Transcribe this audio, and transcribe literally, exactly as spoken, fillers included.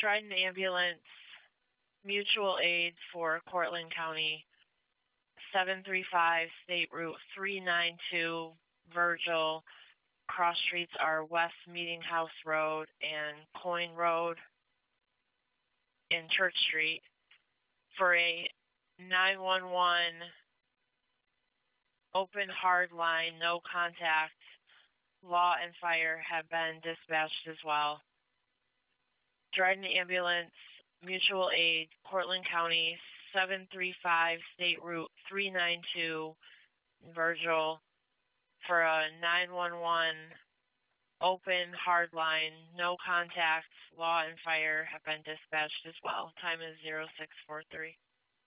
Trident Ambulance, mutual aid for Cortland County, seven three five State Route three nine two, Virgil. Cross streets are West Meeting House Road and Coyne Road in Church Street for a nine one one open hard line, no contact. Law and fire have been dispatched as well. Trident Ambulance, mutual aid, Cortland County, seven three five State Route three nine two, Virgil, for a nine one one open hard line, no contact. Law and fire have been dispatched as well. Time is zero six four three.